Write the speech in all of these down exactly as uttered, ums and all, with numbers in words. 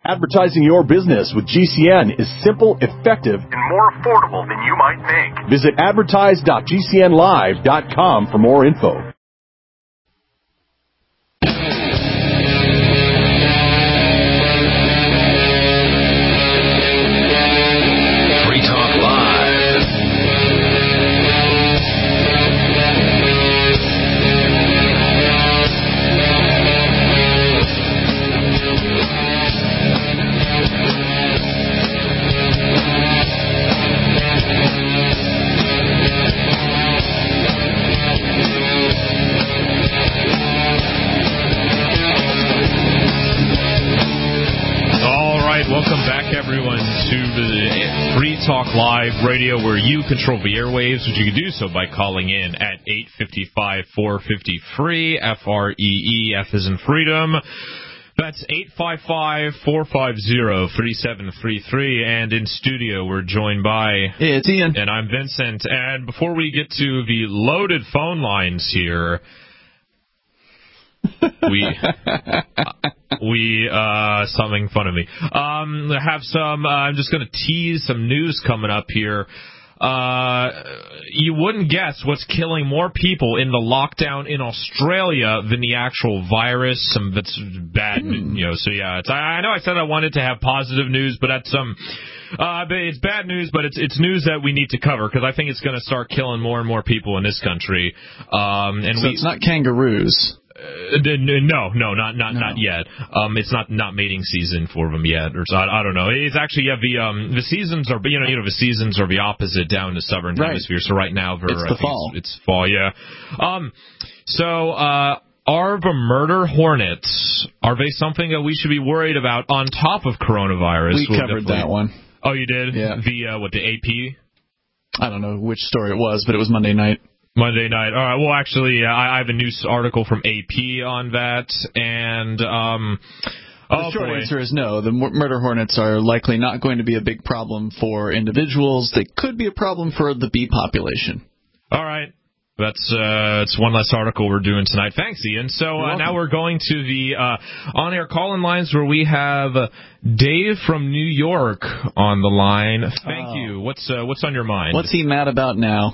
Advertising your business with G C N is simple, effective, and more affordable than you might think. Visit advertise dot g c n live dot com for more info. Talk Live Radio, where you control the airwaves, which you can do so by calling in at eight five five, four five zero, free, F R E E, F as in freedom. That's eight five five, four five zero, three seven three three, and in studio we're joined by... Hey, it's Ian. And I'm Vincent, and before we get to the loaded phone lines here... we uh, we uh stop making fun of me. Um, have some. Uh, I'm just going to tease some news coming up here. Uh, you wouldn't guess what's killing more people in the lockdown in Australia than the actual virus. Some that's bad, hmm. you know. So yeah, it's, I, I know I said I wanted to have positive news, but that's some. Uh, but it's bad news, but it's it's news that we need to cover because I think it's going to start killing more and more people in this country. Um, and so we, it's not kangaroos. Uh, no, no, not not no. not yet. Um, it's not not mating season for them yet, or so, I, I don't know. It's actually yeah, the um the seasons are you know you know the seasons are the opposite down in the southern right. hemisphere. So right now, it's the fall. It's, it's fall, yeah. Um, so uh, are the murder hornets? Are they something that we should be worried about on top of coronavirus? We we'll covered that one. Oh, you did? Yeah. The uh, what the A P? I don't know which story it was, but it was Monday night. Monday night. All right. Well, actually, I, I have a news article from A P on that, and um, the oh short boy. answer is no. The murder hornets are likely not going to be a big problem for individuals. They could be a problem for the bee population. All right. That's uh, it's one less article we're doing tonight. Thanks, Ian. So uh, now we're going to the uh, on-air call-in lines where we have Dave from New York on the line. Thank oh. you. What's uh, what's on your mind? What's he mad about now?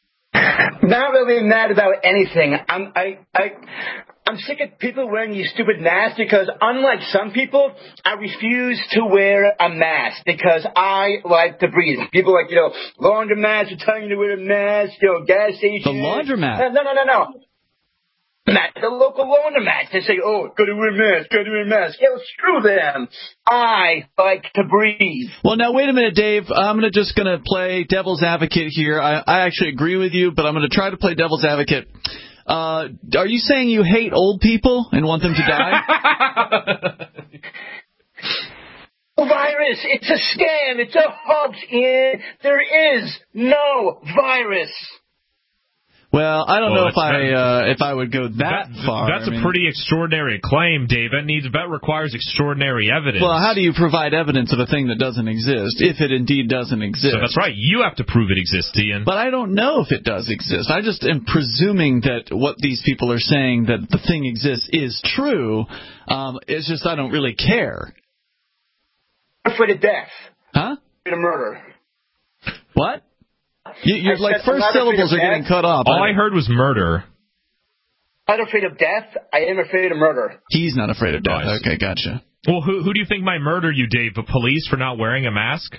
Not really mad about anything. I'm I I I'm sick of people wearing these stupid masks because unlike some people, I refuse to wear a mask because I like to breathe. People like, you know, laundromats are telling you to wear a mask, you know, gas stations. The laundromat? No, no, no, no. Matt, the local laundromats, they say, oh, gotta wear a mask, gotta wear a mask. Yeah, well, screw them. I like to breathe. Well, now, wait a minute, Dave. I'm gonna just going to play devil's advocate here. I, I actually agree with you, but I'm going to try to play devil's advocate. Uh, are you saying you hate old people and want them to die? Virus, it's a scam, it's a hoax, Ian. There is no virus. Well, I don't well, know if I uh, if I would go that, that far. That's I mean, a pretty extraordinary claim, Dave. That needs that requires extraordinary evidence. Well, how do you provide evidence of a thing that doesn't exist, if it indeed doesn't exist? So that's right. You have to prove it exists, Ian. But I don't know if it does exist. I just am presuming that what these people are saying, that the thing exists, is true. Um, it's just I don't really care. I'm afraid of death. Huh? Afraid of murder. What? You, you're like first syllables are getting cut off. All I heard was murder. I'm not afraid of death. I am afraid of murder. He's not afraid of death. Nice. Okay, gotcha. Well, who who do you think might murder you, Dave? The police for not wearing a mask?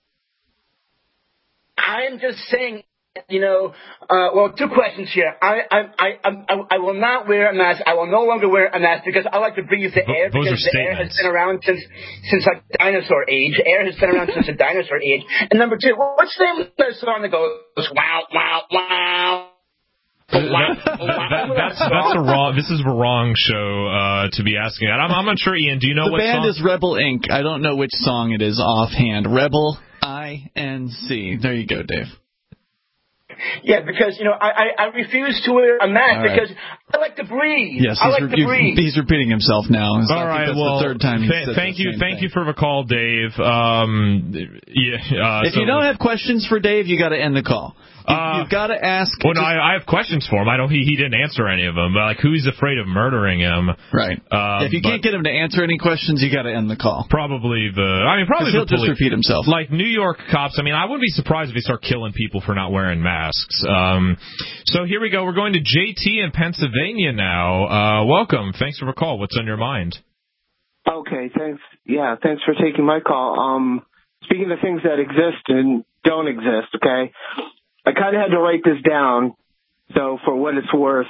I'm just saying, you know, uh, well, two questions here. I, I, I, I, I will not wear a mask. I will no longer wear a mask because I like to breathe the air. Those because are the air has been around since since like dinosaur age. Air has been around since the dinosaur age. And number two, what's the name of the song that goes wow, wow, wow? that, that, that's that's a wrong. This is the wrong show uh, to be asking that. I'm, I'm not sure, Ian. Do you know the what band song? is Rebel Incorporated. I don't know which song it is offhand. Rebel I N C. There you go, Dave. Yeah, because, you know, I, I, I refuse to wear a mask right. because I like to breathe. Yes, I he's, like re- to breathe. he's repeating himself now. So All right, that's well, the third time he's th- said thank you, thank thing. you for the call, Dave. Um, yeah, uh, if so, you don't have questions for Dave, you got to end the call. Uh, You've got to ask. Well, no, just, I, I have questions for him. I don't. He, he didn't answer any of them. But like, who's afraid of murdering him? Right. Uh, if you can't get him to answer any questions, you got to end the call. Probably the. I mean, probably he'll the just repeat himself. Like New York cops. I mean, I wouldn't be surprised if they start killing people for not wearing masks. Um, so here we go. We're going to J T in Pennsylvania now. Uh, welcome. Thanks for the call. What's on your mind? Okay. Thanks. Yeah. Thanks for taking my call. Um, speaking of things that exist and don't exist. Okay. I kind of had to write this down, so for what it's worth,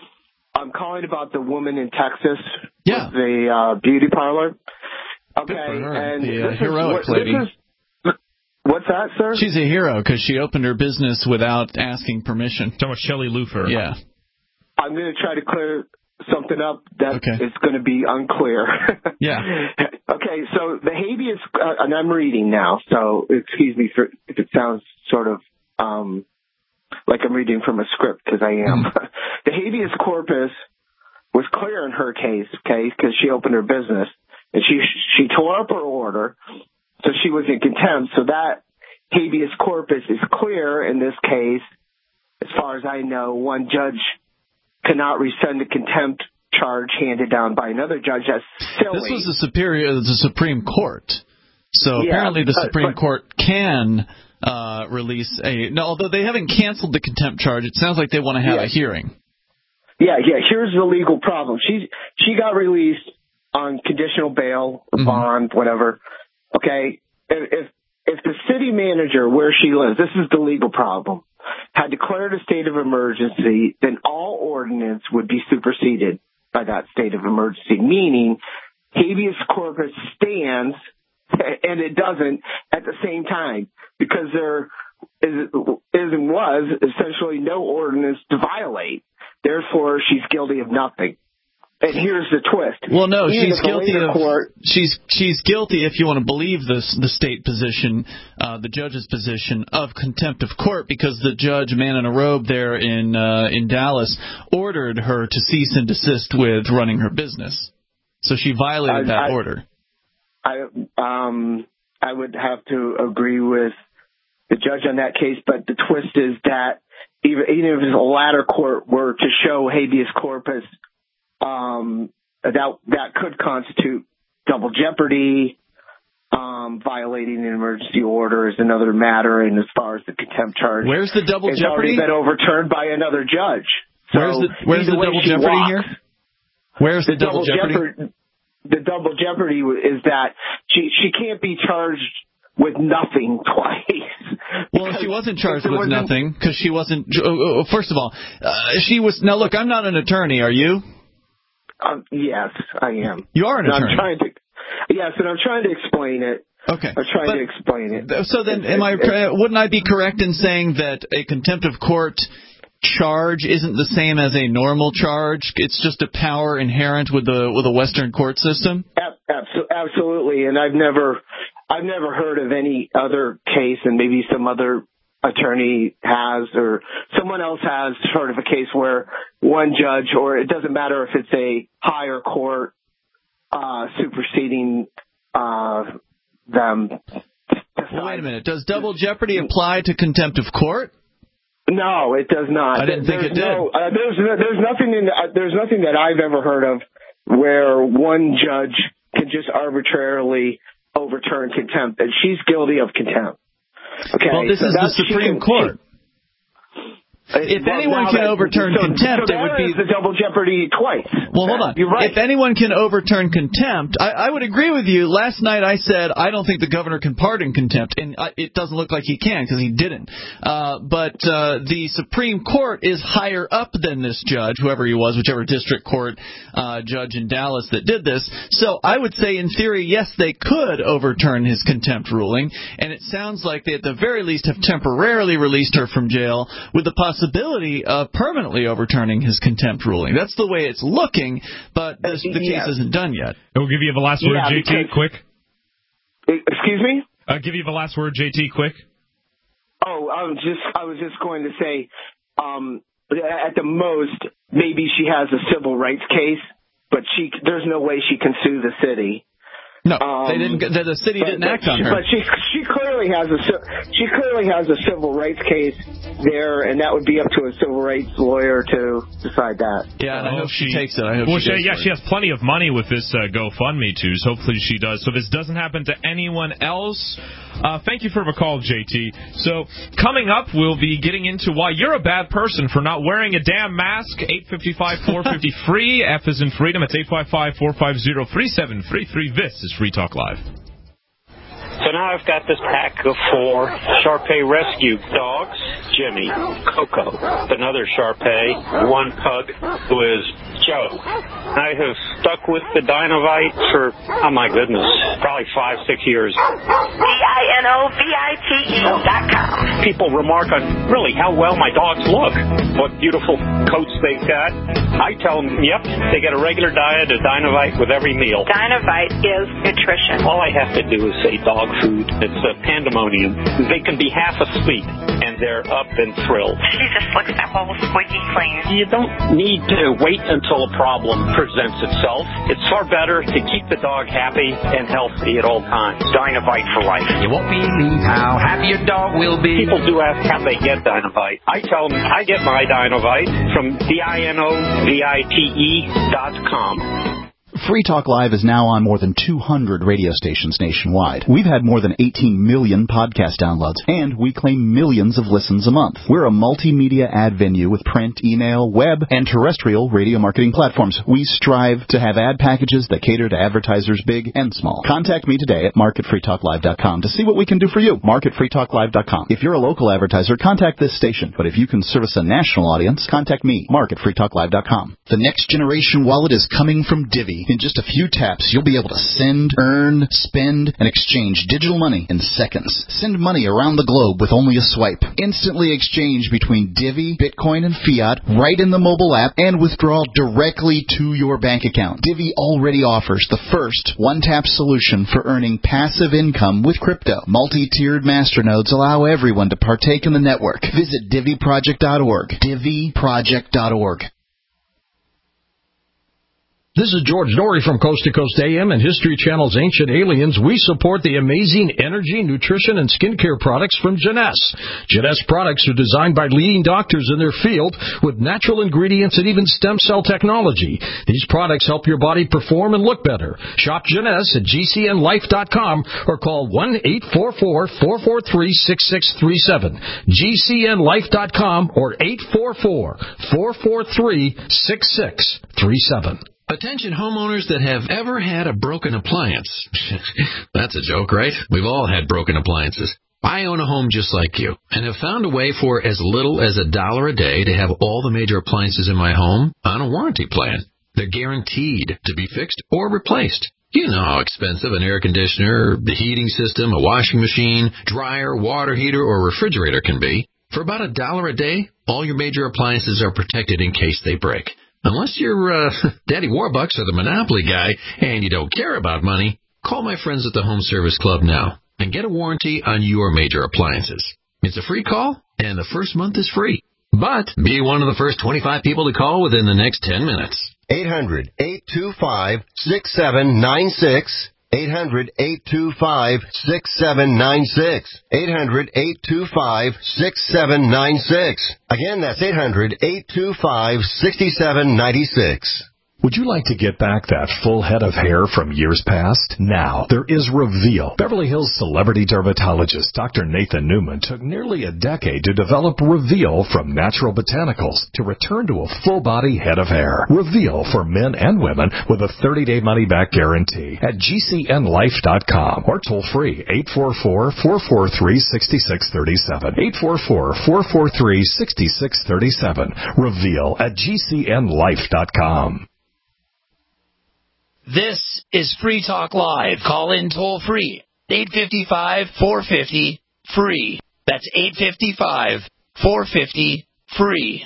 I'm calling about the woman in Texas yeah. with the uh, beauty parlor. Okay, and the uh, this heroic is, lady. This is, what's that, sir? She's a hero because she opened her business without asking permission. Talking about Shelley Lufer. Yeah. I'm going to try to clear something up that okay. is going to be unclear. yeah. Okay, so the habeas, uh, and I'm reading now, so excuse me for if it sounds sort of um, like I'm reading from a script, because I am. Mm. The habeas corpus was clear in her case, okay, because she opened her business, and she she tore up her order, so she was in contempt. So that habeas corpus is clear in this case. As far as I know, one judge cannot rescind a contempt charge handed down by another judge. That's silly. This was the superior, the Supreme Court. So yeah, apparently the Supreme but, Court can uh, release a... No, although they haven't canceled the contempt charge, it sounds like they want to have yeah. a hearing. Yeah, yeah. Here's the legal problem. She she got released on conditional bail or mm-hmm. bond, whatever. Okay? If, if if the city manager where she lives, this is the legal problem, had declared a state of emergency, then all ordinance would be superseded by that state of emergency, meaning habeas corpus stands and it doesn't at the same time, because there is, is and was essentially no ordinance to violate. Therefore, she's guilty of nothing. And here's the twist. Well, no, Even she's guilty of court, she's she's guilty, if you want to believe this, the state position, uh, the judge's position, of contempt of court, because the judge, man in a robe there in uh, in Dallas, ordered her to cease and desist with running her business. So she violated I, that I, order. I um I would have to agree with the judge on that case, but the twist is that even even if the latter court were to show habeas corpus, um, that that could constitute double jeopardy. Um, violating an emergency order is another matter, and as far as the contempt charge, where's the double it's jeopardy? Already been overturned by another judge. So where's the where's the double jeopardy walks, here? Where's the, the double, double jeopardy? jeopardy? The double jeopardy is that she she can't be charged with nothing twice. Well, she wasn't charged with nothing because she wasn't. Uh, first of all, uh, she was. Now, look, I'm not an attorney. Are you? Um, yes, I am. You are an and attorney. I'm trying to. Yes, and I'm trying to explain it. Okay. I'm trying but, to explain it. So then, it, am I? it, wouldn't I be correct in saying that a contempt of court charge isn't the same as a normal charge? It's just a power inherent with the with a Western court system. Absolutely, and I've never, I've never heard of any other case, and maybe some other attorney has, or someone else has heard of a case where one judge, or it doesn't matter if it's a higher court uh, superseding uh, them. Well, wait a minute. Does double jeopardy apply to contempt of court? No, it does not. I didn't think there's it did. No, uh, there's there's nothing in uh, there's nothing that I've ever heard of where one judge can just arbitrarily overturn contempt, and she's guilty of contempt. Okay. Well, this so is the Supreme can, Court. She, if well, anyone can that, overturn so, contempt, so it would be the double jeopardy twice. Well, hold on. You're right. If anyone can overturn contempt, I, I would agree with you. Last night I said I don't think the governor can pardon contempt, and I, it doesn't look like he can because he didn't. Uh, but uh, the Supreme Court is higher up than this judge, whoever he was, whichever district court uh, judge in Dallas that did this. So I would say, in theory, yes, they could overturn his contempt ruling, and it sounds like they at the very least have temporarily released her from jail with the possibility of Uh, permanently overturning his contempt ruling. That's the way it's looking, but this, the case yeah. isn't done yet. We'll give you the last word, yeah, J T, because, quick. Excuse me? I'll give you the last word, J T, quick. Oh, I was just I was just going to say, um, at the most, maybe she has a civil rights case, but she there's no way she can sue the city. No, Um, they didn't. The, the city but, didn't act but on she, her. But she she clearly has a ci- she clearly has a civil rights case there, and that would be up to a civil rights lawyer to decide that. Yeah, and I I hope hope she she- takes it. I hope Well, she she, goes yeah, for she it. has plenty of money with this uh, GoFundMe, too, so hopefully she does. So this doesn't happen to anyone else. Uh, thank you for the call, J T. So coming up, we'll be getting into why you're a bad person for not wearing a damn mask. eight five five, four five zero, free. F is in freedom. It's eight five five, four five zero, three seven three three. This is Free Talk Live. So now I've got this pack of four Shar-Pei rescue dogs. Jimmy, Coco, another Shar-Pei, one pug who is Joe. I have stuck with the Dinovite for, oh my goodness, probably five, six years. D I N O V I T E dot com. People remark on really how well my dogs look, what beautiful coats they've got. I tell them, yep, they get a regular diet of Dinovite with every meal. Dinovite is nutrition. All I have to do is say dog food. It's a pandemonium. They can be half asleep, and they're up and thrilled. She just looks that whole squeaky clean. You don't need to wait until a problem presents itself. It's far better to keep the dog happy and healthy at all times. Dinovite for life. You won't believe how happy your dog will be. People do ask how they get Dinovite. I tell them I get my Dinovite from D I N O V I T E dot com. Free Talk Live is now on more than two hundred radio stations nationwide. We've had more than eighteen million podcast downloads, and we claim millions of listens a month. We're a multimedia ad venue with print, email, web, and terrestrial radio marketing platforms. We strive to have ad packages that cater to advertisers big and small. Contact me today at market free talk live dot com to see what we can do for you. market free talk live dot com. If you're a local advertiser, contact this station. But if you can service a national audience, contact me, market free talk live dot com. The next generation wallet is coming from Divvy. In just a few taps, you'll be able to send, earn, spend, and exchange digital money in seconds. Send money around the globe with only a swipe. Instantly exchange between Divvy, Bitcoin, and fiat right in the mobile app and withdraw directly to your bank account. Divvy already offers the first one-tap solution for earning passive income with crypto. Multi-tiered masternodes allow everyone to partake in the network. Visit Divvy Project dot org. Divvy Project dot org. This is George Norrie from Coast to Coast A M and History Channel's Ancient Aliens. We support the amazing energy, nutrition, and skincare products from Jeunesse. Jeunesse products are designed by leading doctors in their field with natural ingredients and even stem cell technology. These products help your body perform and look better. Shop Jeunesse at G C N life dot com or call one eight four four, four four three, six six three seven. G C N life dot com or eight four four, four four three, six six three seven. Attention homeowners that have ever had a broken appliance. That's a joke, right? We've all had broken appliances. I own a home just like you and have found a way for as little as a dollar a day to have all the major appliances in my home on a warranty plan. They're guaranteed to be fixed or replaced. You know how expensive an air conditioner, the heating system, a washing machine, dryer, water heater, or refrigerator can be. For about a dollar a day, all your major appliances are protected in case they break. Unless you're uh, Daddy Warbucks or the Monopoly guy and you don't care about money, call my friends at the Home Service Club now and get a warranty on your major appliances. It's a free call, and the first month is free. But be one of the first twenty-five people to call within the next ten minutes. eight hundred, eight two five, six seven nine six. eight hundred, eight two five, six seven nine six. eight hundred, eight two five, six seven nine six. Again, that's eight hundred, eight two five, six seven nine six. Would you like to get back that full head of hair from years past? Now, there is Reveal. Beverly Hills celebrity dermatologist Doctor Nathan Newman took nearly a decade to develop Reveal from natural botanicals to return to a full-body head of hair. Reveal for men and women with a thirty-day money-back guarantee at G C N life dot com or toll-free eight four four, four four three, six six three seven. eight four four, four four three, six six three seven. Reveal at G C N life dot com. This is Free Talk Live. Call in toll free. eight five five, four five zero, free. That's eight five five, four five zero, free.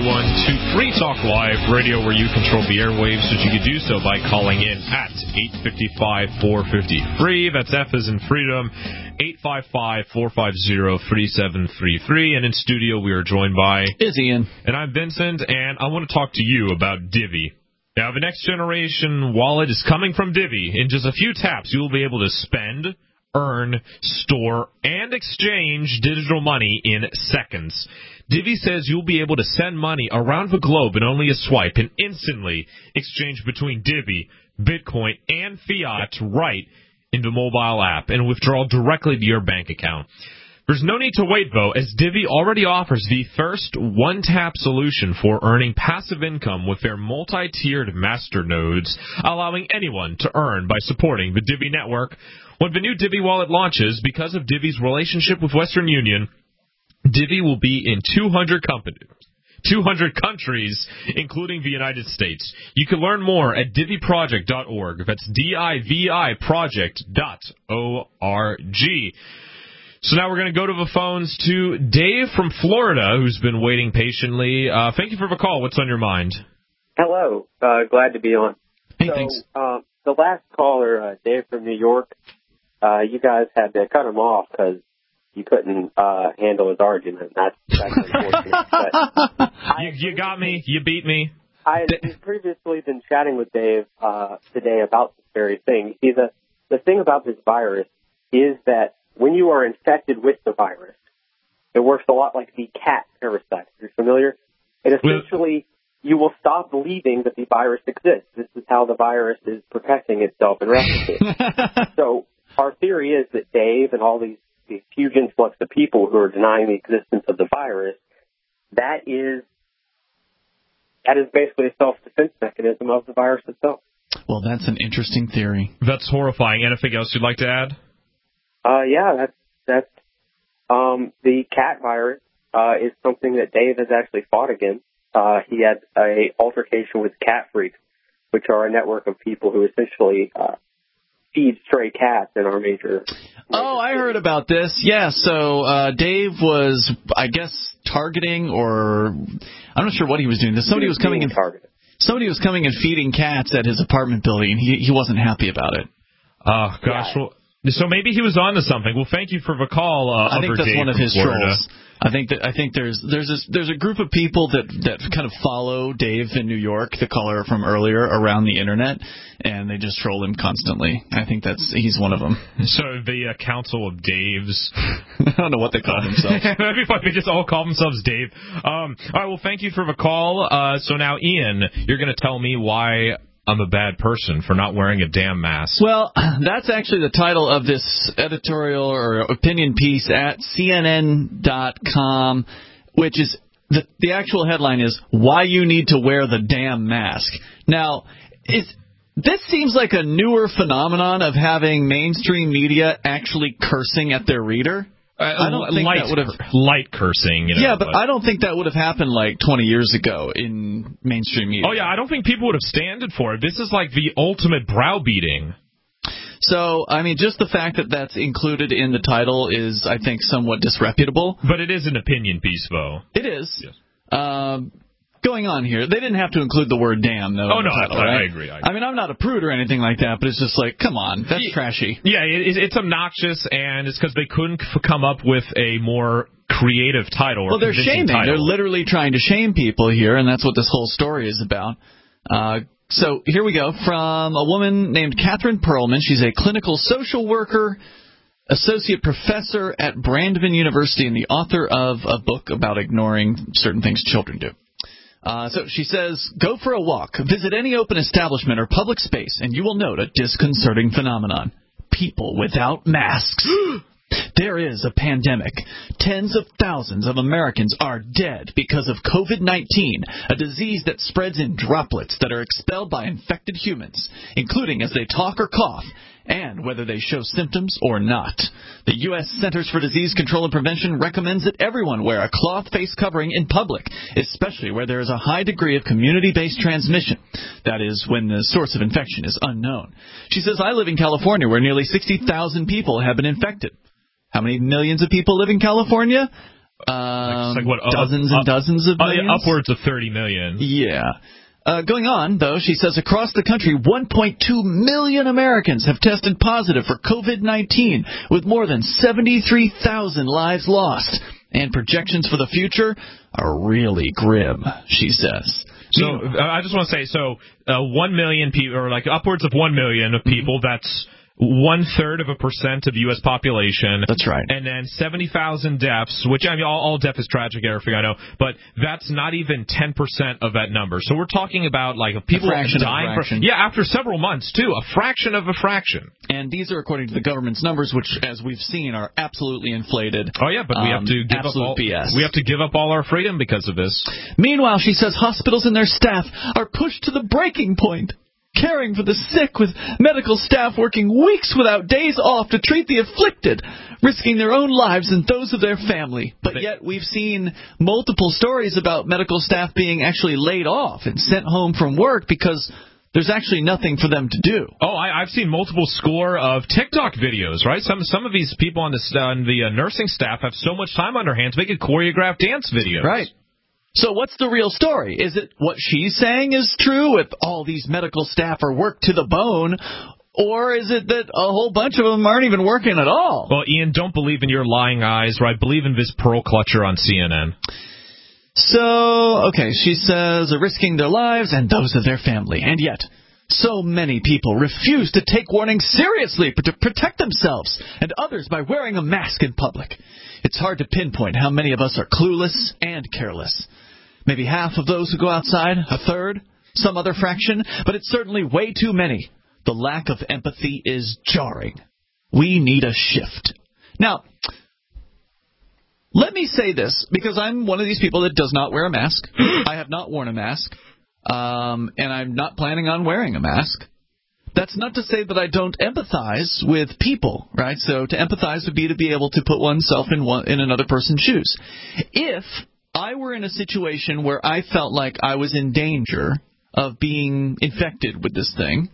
one two Free Talk Live radio, where you control the airwaves, so you can do so by calling in at eight five five, four five zero, free. That's F as in freedom, eight five five, four five zero, three seven three three. And in studio, we are joined by... Is Ian. And I'm Vincent, and I want to talk to you about Divvy. Now, the next generation wallet is coming from Divvy. In just a few taps, you will be able to spend, earn, store, and exchange digital money in seconds. Divvy says you'll be able to send money around the globe in only a swipe and instantly exchange between Divvy, Bitcoin, and fiat right in the mobile app and withdraw directly to your bank account. There's no need to wait, though, as Divvy already offers the first one-tap solution for earning passive income with their multi-tiered master nodes, allowing anyone to earn by supporting the Divvy network. When the new Divvy wallet launches, because of Divvy's relationship with Western Union, Divvy will be in two hundred companies. two hundred countries, including the United States. You can learn more at divvy project dot org. That's D I V I project dot O R G. So now we're going to go to the phones to Dave from Florida, who's been waiting patiently. Uh, thank you for the call. What's on your mind? Hello. Uh, glad to be on. Hey, so, thanks. Uh, the last caller, uh, Dave from New York, uh, you guys had to cut him off because you couldn't uh, handle his argument. That's, that's unfortunate. But you, you got me. You beat me. I had previously been chatting with Dave uh, today about this very thing. See, the, the thing about this virus is that when you are infected with the virus, it works a lot like the cat parasite. If you're familiar, it essentially, you will stop believing that the virus exists. This is how the virus is protecting itself and replicating. So our theory is that Dave and all these, these huge influx of people who are denying the existence of the virus, that is that is basically a self-defense mechanism of the virus itself. Well, that's an interesting theory. That's horrifying. Anything else you'd like to add? Uh, yeah, that's, that's, um, the cat virus, uh, is something that Dave has actually fought against. Uh, he had a altercation with Cat Freaks, which are a network of people who essentially, uh, feed stray cats in our major. Oh, I heard about this. Yeah, so, uh, Dave was, I guess, targeting or, I'm not sure what he was doing. Somebody was coming and, somebody was coming and feeding cats at his apartment building, and he, he wasn't happy about it. Oh, gosh, well. So maybe he was on to something. Well, thank you for the call. Uh, I think that's Dave one of his Florida. trolls. I think that I think there's there's this, there's a group of people that that kind of follow Dave in New York, the caller from earlier, around the internet, and they just troll him constantly. I think that's he's one of them. So the uh, Council of Daves. I don't know what they call themselves. That'd be fun. They just all call themselves Dave. Um, all right. Well, thank you for the call. Uh, so now, Ian, you're going to tell me why I'm a bad person for not wearing a damn mask. Well, that's actually the title of this editorial or opinion piece at C N N dot com, which is the, the actual headline is Why You Need to Wear the Damn Mask. Now, is, this seems like a newer phenomenon of having mainstream media actually cursing at their reader. Uh, I don't think light, that would have light cursing. You know, yeah, but, but I don't think that would have happened like twenty years ago in mainstream media. Oh yeah, I don't think people would have standed for it. This is like the ultimate browbeating. So, I mean, just the fact that that's included in the title is, I think, somewhat disreputable. But it is an opinion piece, though. It is. Yes. Um, going on here, they didn't have to include the word damn, though. Oh, in the no, title, I, right? I agree. I agree. I mean, I'm not a prude or anything like that, but it's just like, come on, that's yeah, trashy. Yeah, it, it's obnoxious, and it's because they couldn't f- come up with a more creative title. Or well, they're shaming. Title. They're literally trying to shame people here, and that's what this whole story is about. Uh, so here we go from a woman named Catherine Perlman. She's a clinical social worker, associate professor at Brandon University, and the author of a book about ignoring certain things children do. Uh, so she says, go for a walk, visit any open establishment or public space, and you will note a disconcerting phenomenon. People without masks. There is a pandemic. Tens of thousands of Americans are dead because of COVID nineteen, a disease that spreads in droplets that are expelled by infected humans, including as they talk or cough, and whether they show symptoms or not. The U S Centers for Disease Control and Prevention recommends that everyone wear a cloth face covering in public, especially where there is a high degree of community-based transmission. That is, when the source of infection is unknown. She says, I live in California where nearly sixty thousand people have been infected. How many millions of people live in California? Um, like, like what, dozens uh, and dozens of uh, millions? yeah, upwards of thirty million. Yeah. Uh, going on, though, she says across the country, one point two million Americans have tested positive for COVID nineteen, with more than seventy-three thousand lives lost. And projections for the future are really grim, she says. So uh, I just want to say, so uh, one million people, or like upwards of one million of people, mm-hmm. that's one third of a percent of the U S population. That's right. And then seventy thousand deaths, which, I mean, all, all death is tragic, everything I know, but that's not even ten percent of that number. So we're talking about, like, people dying for, yeah, after several months, too. A fraction of a fraction. And these are according to the government's numbers, which, as we've seen, are absolutely inflated. Oh, yeah, but we have to um, give up all, B S. we have to give up all our freedom because of this. Meanwhile, she says hospitals and their staff are pushed to the breaking point, caring for the sick, with medical staff working weeks without days off to treat the afflicted, risking their own lives and those of their family. But yet we've seen multiple stories about medical staff being actually laid off and sent home from work because there's actually nothing for them to do. Oh, I, I've seen multiple score of TikTok videos, right? Some some of these people on the, on the uh, nursing staff have so much time on their hands, they could choreograph dance videos. Right. So what's the real story? Is it what she's saying is true, if all these medical staff are worked to the bone, or is it that a whole bunch of them aren't even working at all? Well, Ian, don't believe in your lying eyes, right? Believe in this pearl clutcher on C N N. So, okay, she says, are risking their lives and those of their family. And yet, so many people refuse to take warnings seriously to protect themselves and others by wearing a mask in public. It's hard to pinpoint how many of us are clueless and careless. Maybe half of those who go outside, a third, some other fraction, but it's certainly way too many. The lack of empathy is jarring. We need a shift. Now, let me say this, because I'm one of these people that does not wear a mask. I have not worn a mask, um, and I'm not planning on wearing a mask. That's not to say that I don't empathize with people, right? So to empathize would be to be able to put oneself in one, in another person's shoes. If I were in a situation where I felt like I was in danger of being infected with this thing,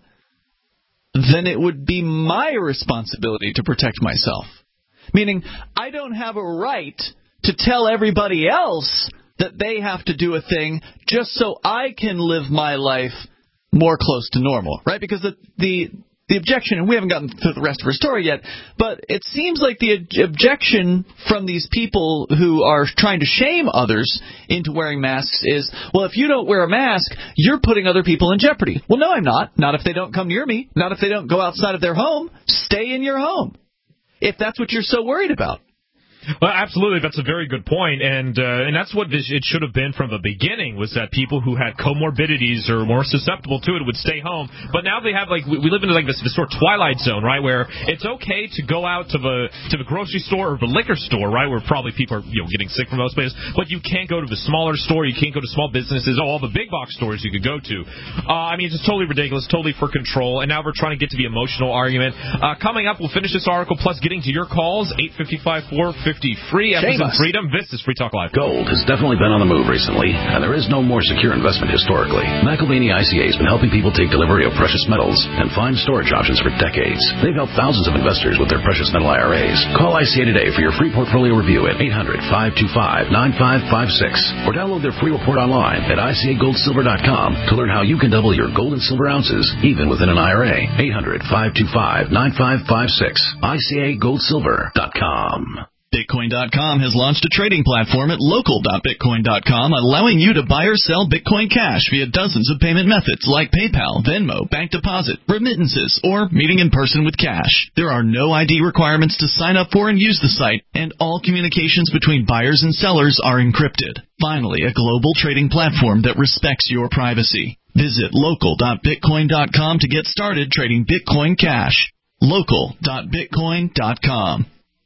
then it would be my responsibility to protect myself. Meaning, I don't have a right to tell everybody else that they have to do a thing just so I can live my life more close to normal, right? Because the the the objection, and we haven't gotten to the rest of her story yet, but it seems like the objection from these people who are trying to shame others into wearing masks is, well, if you don't wear a mask, you're putting other people in jeopardy. Well, no, I'm not. Not if they don't come near me. Not if they don't go outside of their home. Stay in your home, if that's what you're so worried about. Well, absolutely. That's a very good point. And uh, and that's what this, it should have been from the beginning, was that people who had comorbidities or more susceptible to it would stay home. But now they have, like, we, we live in like this, this sort of twilight zone, right, where it's okay to go out to the to the grocery store or the liquor store, right, where probably people are, you know, getting sick from those places. But you can't go to the smaller store. You can't go to small businesses. All the big box stores you could go to. Uh, I mean, it's just totally ridiculous, totally for control. And now we're trying to get to the emotional argument. Uh, coming up, we'll finish this article, plus getting to your calls, eight five five, four fifty, free. Episode Freedom. This is Free Talk Live. Gold has definitely been on the move recently, and there is no more secure investment historically. McElvaney I C A has been helping people take delivery of precious metals and find storage options for decades. They've helped thousands of investors with their precious metal I R As. Call I C A today for your free portfolio review at eight hundred, five two five, nine five five six or download their free report online at I C A gold silver dot com to learn how you can double your gold and silver ounces even within an I R A. eight hundred, five two five, nine five five six. I C A gold silver dot com. Bitcoin dot com has launched a trading platform at local dot bitcoin dot com, allowing you to buy or sell Bitcoin Cash via dozens of payment methods like PayPal, Venmo, bank deposit, remittances, or meeting in person with cash. There are no I D requirements to sign up for and use the site, and all communications between buyers and sellers are encrypted. Finally, a global trading platform that respects your privacy. Visit local dot bitcoin dot com to get started trading Bitcoin Cash. local dot bitcoin dot com.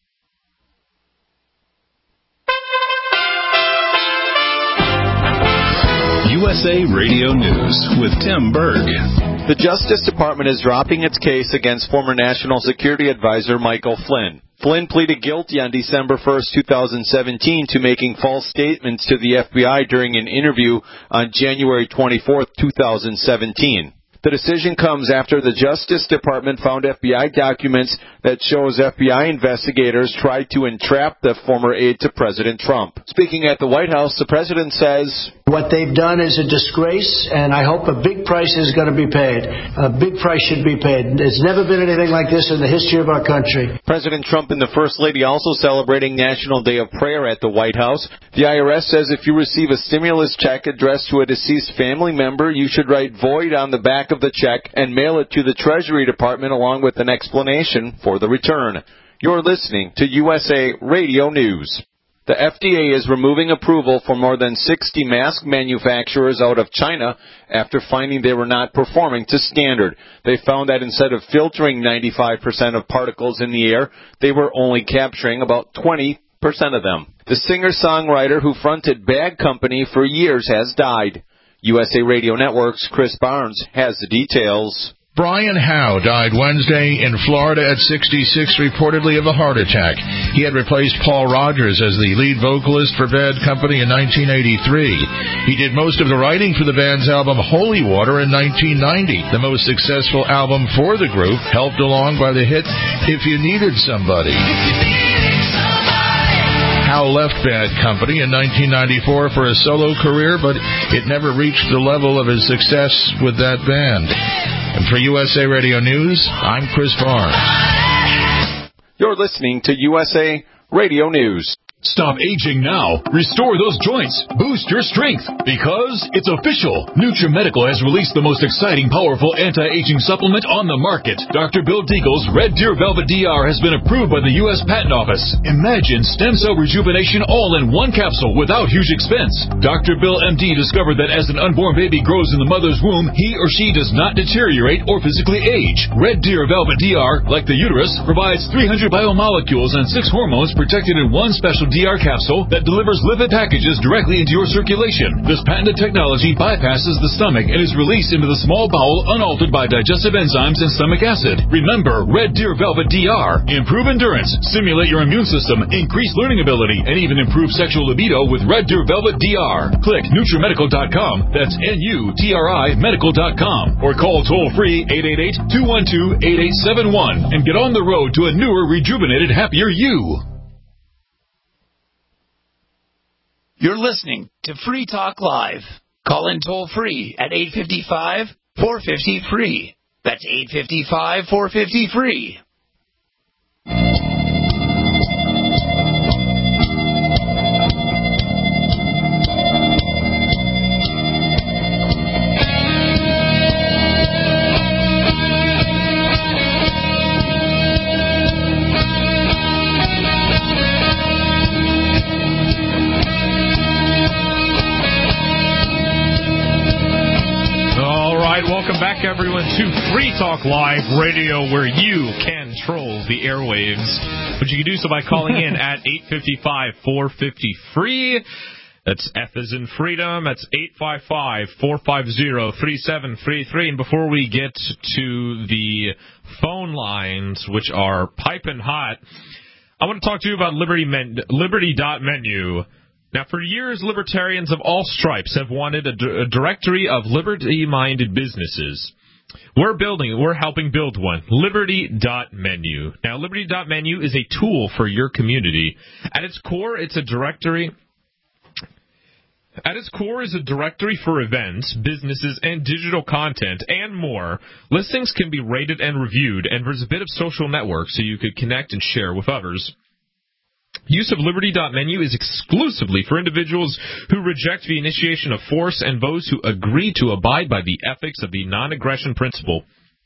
U S A Radio News with Tim Berg. The Justice Department is dropping its case against former National Security Advisor Michael Flynn. Flynn pleaded guilty on December first, twenty seventeen to making false statements to the F B I during an interview on January twenty-fourth, twenty seventeen. The decision comes after the Justice Department found F B I documents that shows F B I investigators tried to entrap the former aide to President Trump. Speaking at the White House, the president says, "What they've done is a disgrace, and I hope a big price is going to be paid. A big price should be paid. There's never been anything like this in the history of our country." President Trump and the First Lady also celebrating National Day of Prayer at the White House. The I R S says if you receive a stimulus check addressed to a deceased family member, you should write void on the back of the check and mail it to the Treasury Department along with an explanation for the return. You're listening to U S A Radio News. The F D A is removing approval for more than sixty mask manufacturers out of China after finding they were not performing to standard. They found that instead of filtering ninety-five percent of particles in the air, they were only capturing about twenty percent of them. The singer-songwriter who fronted Bad Company for years has died. U S A Radio Network's Chris Barnes has the details. Brian Howe died Wednesday in Florida at sixty-six, reportedly of a heart attack. He had replaced Paul Rogers as the lead vocalist for Bad Company in nineteen eighty-three. He did most of the writing for the band's album Holy Water in nineteen ninety, the most successful album for the group, helped along by the hit If You Needed Somebody. Howe left Bad Company in nineteen ninety-four for a solo career, but it never reached the level of his success with that band. And for U S A Radio News, I'm Chris Barnes. You're listening to U S A Radio News. Stop aging now. Restore those joints. Boost your strength. Because it's official. NutriMedical has released the most exciting, powerful anti-aging supplement on the market. Doctor Bill Deagle's Red Deer Velvet D R has been approved by the U S Patent Office. Imagine stem cell rejuvenation all in one capsule without huge expense. Doctor Bill M D discovered that as an unborn baby grows in the mother's womb, he or she does not deteriorate or physically age. Red Deer Velvet D R, like the uterus, provides three hundred biomolecules and six hormones protected in one special D R capsule that delivers lipid packages directly into your circulation. This patented technology bypasses the stomach and is released into the small bowel unaltered by digestive enzymes and stomach acid. Remember, Red Deer Velvet D R. Improve endurance, stimulate your immune system, increase learning ability, and even improve sexual libido with Red Deer Velvet D R. Click NutriMedical dot com. That's N U T R I Medical dot com. Or call toll-free eight eight eight, two one two, eight eight seven one and get on the road to a newer, rejuvenated, happier you. You're listening to Free Talk Live. Call in toll-free at eight five five, four five zero, free. That's eight five five, four five zero, free. Welcome back, everyone, to Free Talk Live Radio, where you can troll the airwaves. But you can do so by calling in at eight five five, four five zero, free. That's F as in freedom. That's eight five five, four five zero, three seven three three. And before we get to the phone lines, which are piping hot, I want to talk to you about Liberty Men- Liberty dot menu. Now, for years, libertarians of all stripes have wanted a, d- a directory of liberty-minded businesses. We're building, we're helping build one, Liberty dot menu. Now, Liberty dot menu is a tool for your community. At its core, it's a directory. At its core is a directory for events, businesses, and digital content, and more. Listings can be rated and reviewed, and there's a bit of social network so you could connect and share with others. Use of Liberty dot menu is exclusively for individuals who reject the initiation of force and those who agree to abide by the ethics of the non-aggression principle.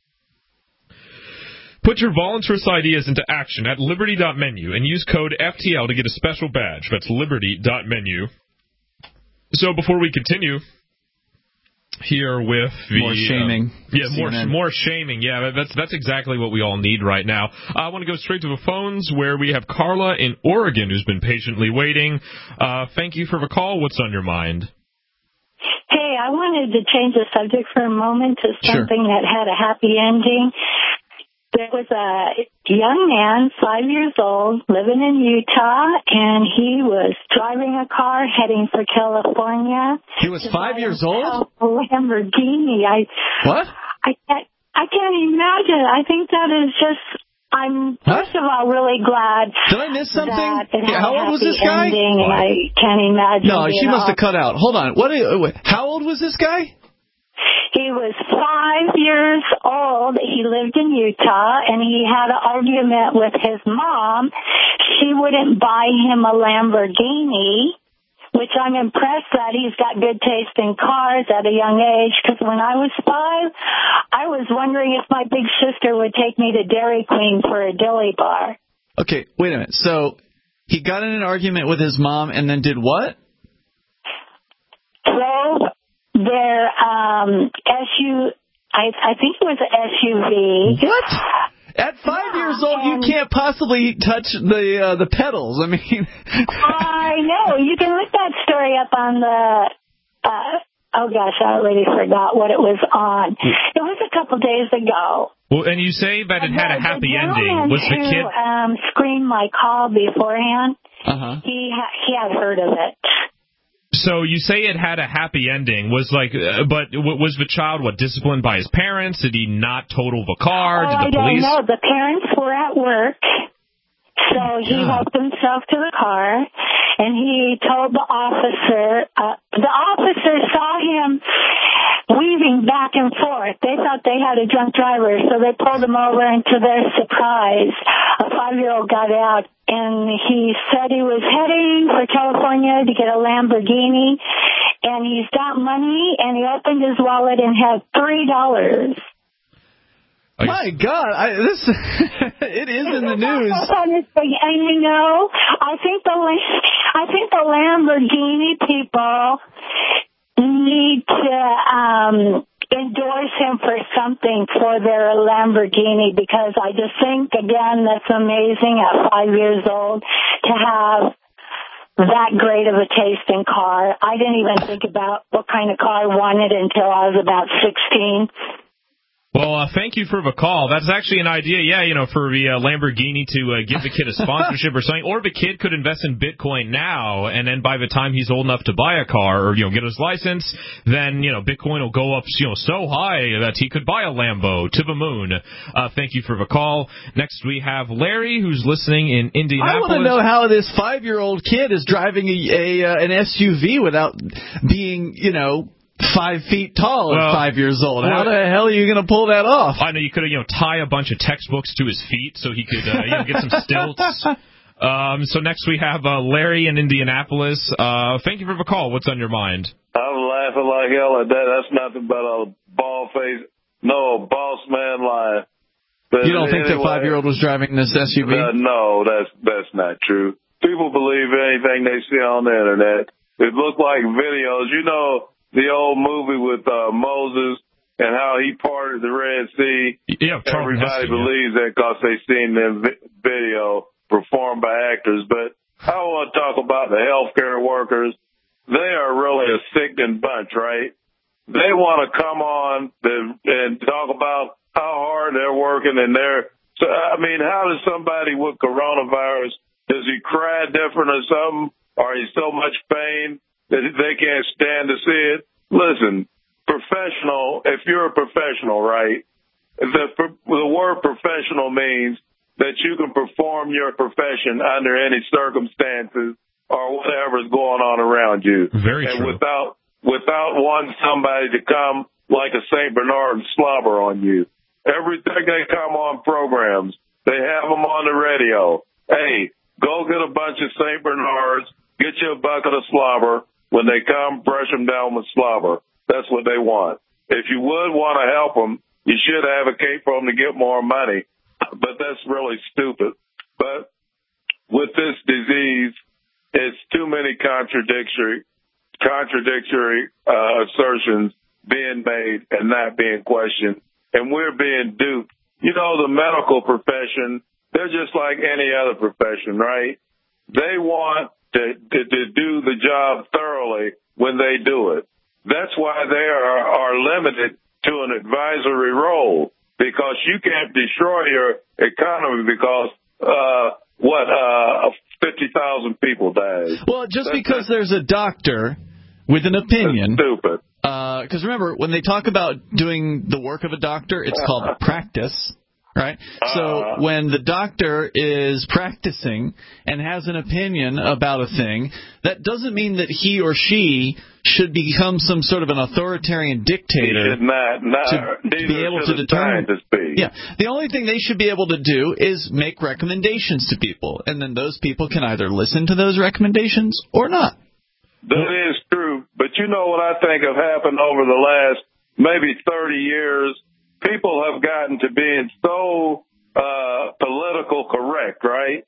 Put your voluntarist ideas into action at Liberty dot menu and use code F T L to get a special badge. That's Liberty dot menu. So before we continue here with the more shaming, uh, yeah, more more shaming, yeah, that's that's exactly what we all need right now. I want to go straight to the phones where we have Carla in Oregon who's been patiently waiting. Uh, thank you for the call. What's on your mind? Hey, I wanted to change the subject for a moment to something sure. that had a happy ending. There was a young man, five years old, living in Utah, and he was driving a car heading for California. He was five years old? A Lamborghini. I, what? I can't, I can't imagine. I think that is just, I'm, first of all, really glad. Did I miss something? That it Yeah, had how a old was happy this guy? ending, and I can't imagine. No, she being must have off. cut out. Hold on. What? Wait, how old was this guy? He was five years old. He lived in Utah, and he had an argument with his mom. She wouldn't buy him a Lamborghini, which I'm impressed that he's got good taste in cars at a young age, because when I was five, I was wondering if my big sister would take me to Dairy Queen for a dilly bar. Okay, wait a minute. So he got in an argument with his mom and then did what? Drove their um, S U V, I, I think it was an S U V. What? At five yeah, years old, you can't possibly touch the uh, the pedals. I mean, I know. You can look that story up on the. Uh, oh gosh, I already forgot what it was on. It was a couple days ago. Well, and you say that it had a happy the ending. Was the who, kid? Um, screened my call beforehand. Uh-huh. He ha- he had heard of it. So you say it had a happy ending. Was like, uh, but w- was the child what disciplined by his parents? Did he not total the car? Oh, Did the I don't police? know. The parents were at work, so he helped himself to the car, and he told the officer. Uh, the officer saw him weaving back and forth. They thought they had a drunk driver, so they pulled him over, and to their surprise, a five-year-old got out, and he said he was heading for California to get a Lamborghini, and he's got money, and he opened his wallet and had three dollars. My God, I, this it is in the news. And you know, I think the I think the Lamborghini people need to um, endorse him for something for their Lamborghini, because I just think, again, that's amazing at five years old to have that great of a taste in car. I didn't even think about what kind of car I wanted until I was about sixteen. Well, uh, thank you for the call. That's actually an idea, yeah, you know, for the uh, Lamborghini to uh, give the kid a sponsorship or something. Or the kid could invest in Bitcoin now, and then by the time he's old enough to buy a car or, you know, get his license, then, you know, Bitcoin will go up, you know, so high that he could buy a Lambo to the moon. Uh, thank you for the call. Next we have Larry, who's listening in Indianapolis. I want to know how this five-year-old kid is driving a, a uh, an S U V without being, you know, five feet tall well, at five years old. How well, the hell are you going to pull that off? I know you could, you know, tie a bunch of textbooks to his feet so he could, uh, you know, get some stilts. Um, so next we have uh, Larry in Indianapolis. Uh, thank you for the call. What's on your mind? I'm laughing like hell at that. That's nothing but a bald face, no, a boss man lie. But you don't think anyway, that five-year-old was driving this S U V? Uh, no, that's that's not true. People believe anything they see on the internet. It looked like videos. You know, the old movie with uh, Moses and how he parted the Red Sea. Yeah, everybody Heston, believes yeah. that because they seen the vi- video performed by actors. But I want to talk about the healthcare workers. They are really a sickening bunch, right? They want to come on and talk about how hard they're working, and they're. So I mean, how does somebody with coronavirus, does he cry different or something? Or is he so much pain that they can't stand to see it? Listen, professional, if you're a professional, right, the, the word professional means that you can perform your profession under any circumstances or whatever's going on around you. Very and true. without, without wanting somebody to come like a Saint Bernard and slobber on you. Everything they come on programs, they have them on the radio. Hey, go get a bunch of Saint Bernards, get you a bucket of slobber. When they come, brush them down with slobber. That's what they want. If you would want to help them, you should advocate for them to get more money. But that's really stupid. But with this disease, it's too many contradictory, contradictory uh, assertions being made and not being questioned. And we're being duped. You know, the medical profession, they're just like any other profession, right? They want To, to, to do the job thoroughly when they do it. That's why they are, are limited to an advisory role, because you can't destroy your economy because, uh, what, uh, fifty thousand people died. Well, just that's, because there's a doctor with an opinion. That's stupid. Because uh, remember, when they talk about doing the work of a doctor, it's called practice. Right? So when the doctor is practicing and has an opinion about a thing, that doesn't mean that he or she should become some sort of an authoritarian dictator not, not, to, to be able to determine. Be. Yeah, the only thing they should be able to do is make recommendations to people, and then those people can either listen to those recommendations or not. That is true, but you know what I think have happened over the last maybe thirty years? People have gotten to being so uh, political correct, right?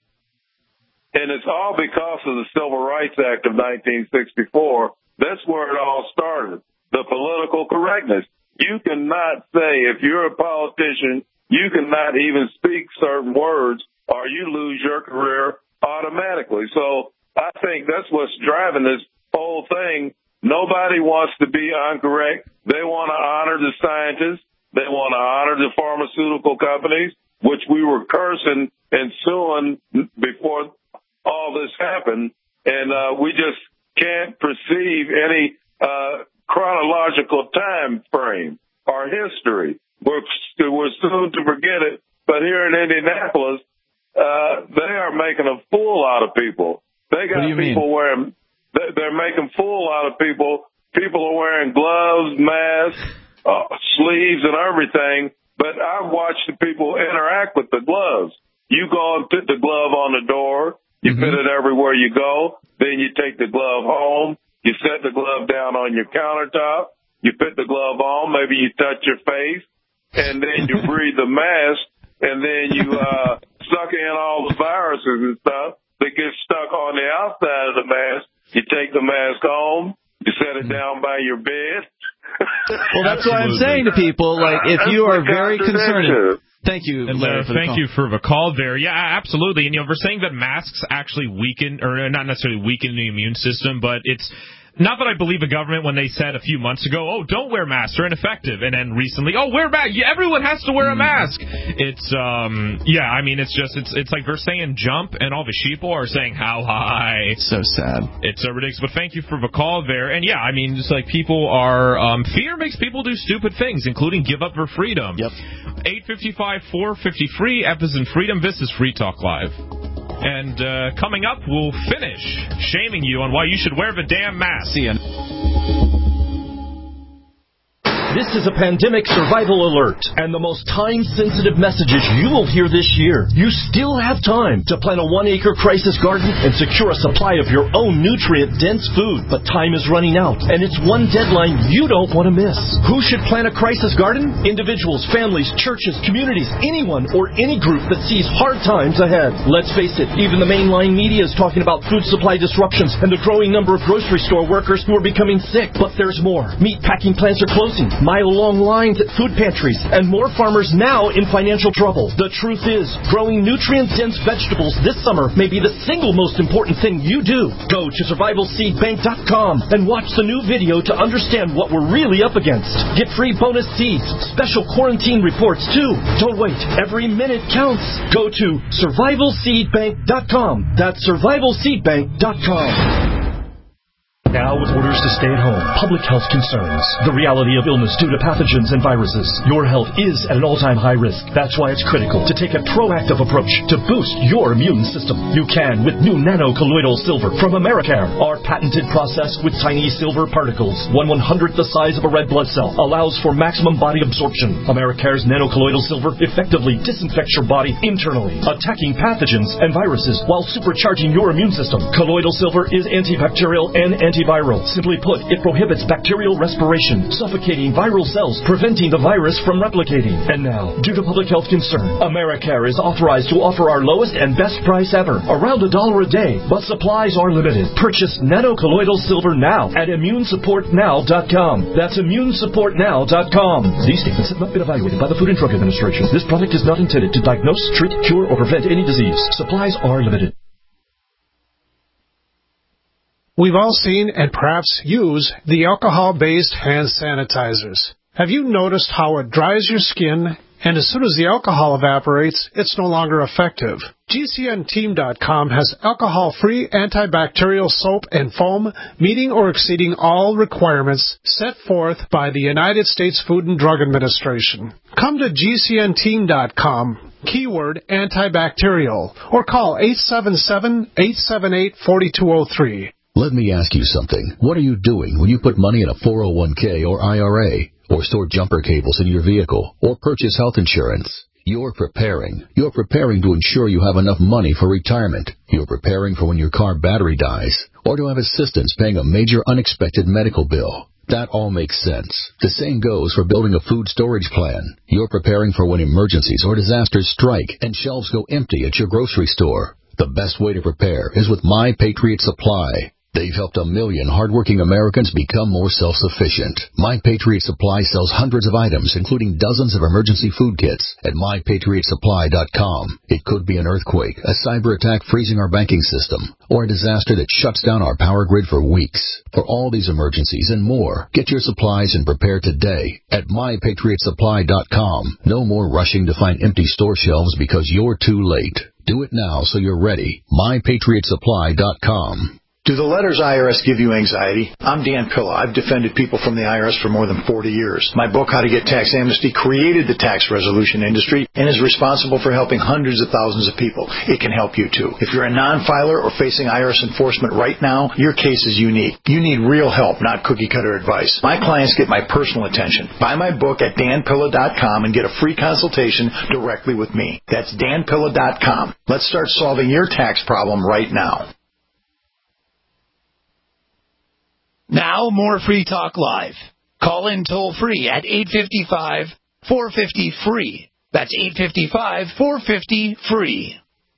And it's all because of the Civil Rights Act of nineteen sixty-four. That's where it all started, the political correctness. You cannot say, if you're a politician, you cannot even speak certain words or you lose your career automatically. So I think that's what's driving this whole thing. Nobody wants to be incorrect. They want to honor the scientists. They want to honor the pharmaceutical companies, which we were cursing and suing before all this happened. And uh, we just can't perceive any uh, chronological time frame or history. We're, we're soon to forget it. But here in Indianapolis, uh, they are making a fool out of people. They got people mean? wearing, they're making fool out of people. People are wearing gloves, masks, Uh, sleeves and everything, but I've watched the people interact with the gloves. You go and put the glove on the door, you mm-hmm. put it everywhere you go, then you take the glove home, you set the glove down on your countertop, you put the glove on, maybe you touch your face, and then you breathe the mask, and then you uh, suck in all the viruses and stuff that get stuck on the outside of the mask. You take the mask home, you set it down by your bed. Well, that's what I'm saying to people. Like, if you are very concerned. Thank you, Larry, for the Thank call. you for the call there. Yeah, absolutely. And, you know, we're saying that masks actually weaken, or not necessarily weaken the immune system, but it's not that I believe the government when they said a few months ago, oh, don't wear masks, they're ineffective. And then recently, oh, wear mask. Yeah, everyone has to wear a mask. It's, um, yeah, I mean, it's just, it's it's like they're saying jump, and all the sheeple are saying how high. So sad. It's uh, ridiculous. But thank you for the call there. And, yeah, I mean, just like people are, um, fear makes people do stupid things, including give up their freedom. Yep. eight five five, four five zero, free, F is in freedom. This is Free Talk Live. And uh, coming up, we'll finish shaming you on why you should wear the damn mask. See ya. This is a pandemic survival alert and the most time-sensitive messages you will hear this year. You still have time to plant a one-acre crisis garden and secure a supply of your own nutrient-dense food. But time is running out, and it's one deadline you don't want to miss. Who should plant a crisis garden? Individuals, families, churches, communities, anyone or any group that sees hard times ahead. Let's face it, even the mainline media is talking about food supply disruptions and the growing number of grocery store workers who are becoming sick. But there's more. Meat packing plants are closing. Mile-long lines at food pantries, and more farmers now in financial trouble. The truth is, growing nutrient-dense vegetables this summer may be the single most important thing you do. Go to survival seed bank dot com and watch the new video to understand what we're really up against. Get free bonus seeds, special quarantine reports too. Don't wait. Every minute counts. Go to survival seed bank dot com. That's survival seed bank dot com. Now with orders to stay at home, public health concerns, the reality of illness due to pathogens and viruses, your health is at an all-time high risk. That's why it's critical to take a proactive approach to boost your immune system. You can with new nano-colloidal silver from Americare. Our patented process with tiny silver particles, one one-hundredth the size of a red blood cell, allows for maximum body absorption. Americare's nano-colloidal silver effectively disinfects your body internally, attacking pathogens and viruses while supercharging your immune system. Colloidal silver is antibacterial and anti Antiviral. Simply put, it prohibits bacterial respiration, suffocating viral cells, preventing the virus from replicating. And now, due to public health concern, Americare is authorized to offer our lowest and best price ever, around a dollar a day, but supplies are limited. Purchase nano-colloidal silver now at immune support now dot com. That's immune support now dot com. These statements have not been evaluated by the Food and Drug Administration. This product is not intended to diagnose, treat, cure, or prevent any disease. Supplies are limited. We've all seen and perhaps use the alcohol-based hand sanitizers. Have you noticed how it dries your skin and as soon as the alcohol evaporates, it's no longer effective. G C N team dot com has alcohol-free antibacterial soap and foam meeting or exceeding all requirements set forth by the United States Food and Drug Administration. Come to G C N team dot com, keyword antibacterial, or call eight seven seven, eight seven eight, four two zero three. Let me ask you something. What are you doing when you put money in a four oh one k or I R A, or store jumper cables in your vehicle, or purchase health insurance? You're preparing. You're preparing to ensure you have enough money for retirement. You're preparing for when your car battery dies, or to have assistance paying a major unexpected medical bill. That all makes sense. The same goes for building a food storage plan. You're preparing for when emergencies or disasters strike and shelves go empty at your grocery store. The best way to prepare is with My Patriot Supply. They've helped a million hardworking Americans become more self-sufficient. My Patriot Supply sells hundreds of items, including dozens of emergency food kits, at my patriot supply dot com. It could be an earthquake, a cyber attack freezing our banking system, or a disaster that shuts down our power grid for weeks. For all these emergencies and more, get your supplies and prepare today at my patriot supply dot com. No more rushing to find empty store shelves because you're too late. Do it now so you're ready. my patriot supply dot com. Do the letters I R S give you anxiety? I'm Dan Pilla. I've defended people from the I R S for more than forty years. My book, How to Get Tax Amnesty, created the tax resolution industry and is responsible for helping hundreds of thousands of people. It can help you, too. If you're a non-filer or facing I R S enforcement right now, your case is unique. You need real help, not cookie-cutter advice. My clients get my personal attention. Buy my book at dan pilla dot com and get a free consultation directly with me. That's dan pilla dot com. Let's start solving your tax problem right now. Now, more Free Talk Live. Call in toll-free at eight five five, four five zero, F R E E. That's eight five five, four five zero, F R E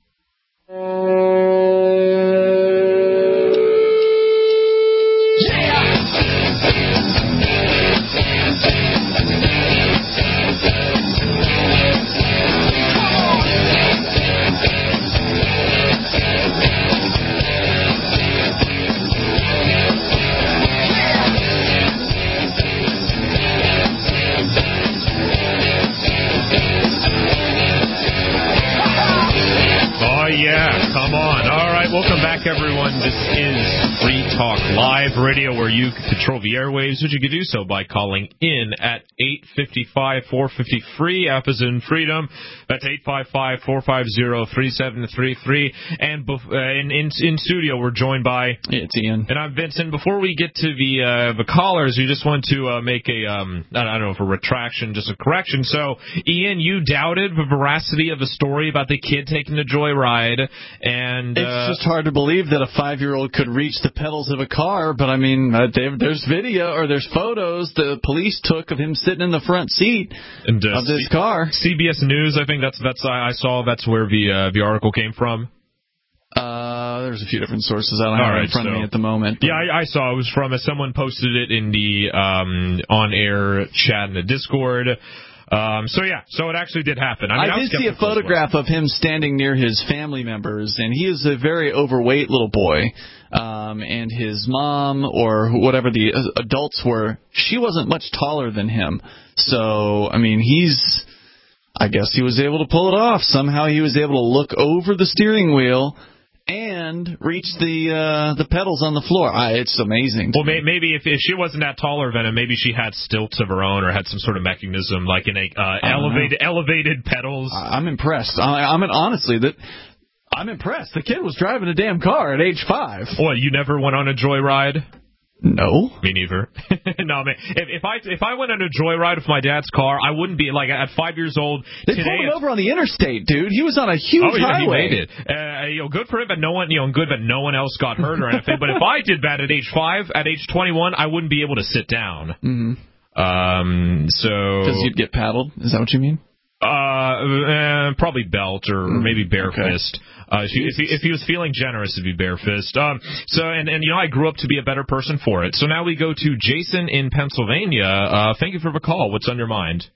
Oh, yeah, come on. All right, welcome back, everyone. This is Free Talk Live Radio, where you can control the airwaves, which you can do so by calling in at eight five five, four five zero, F R E E. App is in Freedom. That's eight five five, four five zero, three seven three three. And bef- uh, in, in in studio, we're joined by... Yeah, it's Ian. And I'm Vincent. Before we get to the uh, the callers, we just want to uh, make a, um, I don't know if a retraction, just a correction. So, Ian, you doubted the veracity of the story about the kid taking the joyride. And, uh, it's just hard to believe that a five-year-old could reach the pedals of a car, but I mean, uh, Dave, there's video or there's photos the police took of him sitting in the front seat and, uh, of this C- car. C B S News, I think that's that's I saw that's where the uh, the article came from. Uh, there's a few different sources. I don't have All it right, in front so, of me at the moment. Yeah, I, I saw it was from a, someone posted it in the um, on-air chat in the Discord. Um, so yeah, so it actually did happen. I, mean, I I did see a photograph of him standing near his family members, and he is a very overweight little boy. Um, and his mom, or whatever the adults were, she wasn't much taller than him. So, I mean, he's, I guess he was able to pull it off. Somehow he was able to look over the steering wheel and reach the uh, the pedals on the floor. I, it's amazing. Well, may, maybe if, if she wasn't that taller than him, maybe she had stilts of her own or had some sort of mechanism like in a uh, elevated know. elevated pedals. I'm impressed. I, I mean, honestly, that I'm impressed. The kid was driving a damn car at age five. What, you never went on a joyride? No. Me neither. no, man. If, if I if I went on a joyride with my dad's car, I wouldn't be like at five years old. They today, pulled him over on the interstate, dude. He was on a huge oh, yeah, highway. He made it. Uh, you know, good for him, but no one, you know, good, but no one else got hurt or anything. But if I did that at age five, at age twenty-one, I wouldn't be able to sit down. Mm-hmm. Um. So because you'd get paddled. Is that what you mean? Uh, uh probably belt or, or maybe bare okay. fist. Uh, if, he, if, he, if he was feeling generous, it'd be bare fist. Um, so, and, and, you know, I grew up to be a better person for it. So now we go to Jason in Pennsylvania. Uh, thank you for the call. What's on your mind?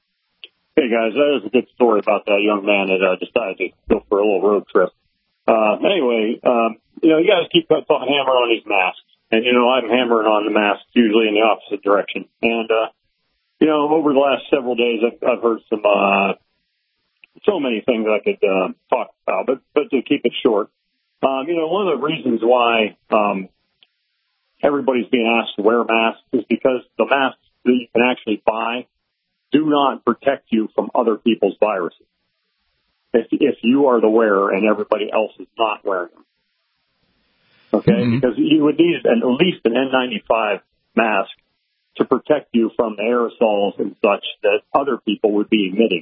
Hey, guys, that was a good story about that young man that uh, decided to go for a little road trip. Uh, anyway, um, you know, you guys keep talking hammer on these masks. And, you know, I'm hammering on the masks usually in the opposite direction. And, uh, you know, over the last several days, I've, I've heard some, uh, so many things I could uh, talk about, but, but to keep it short, um, you know, one of the reasons why um, everybody's being asked to wear masks is because the masks that you can actually buy do not protect you from other people's viruses. If, if you are the wearer and everybody else is not wearing them. Okay? Mm-hmm. Because you would need at least an N ninety-five mask to protect you from the aerosols and such that other people would be emitting.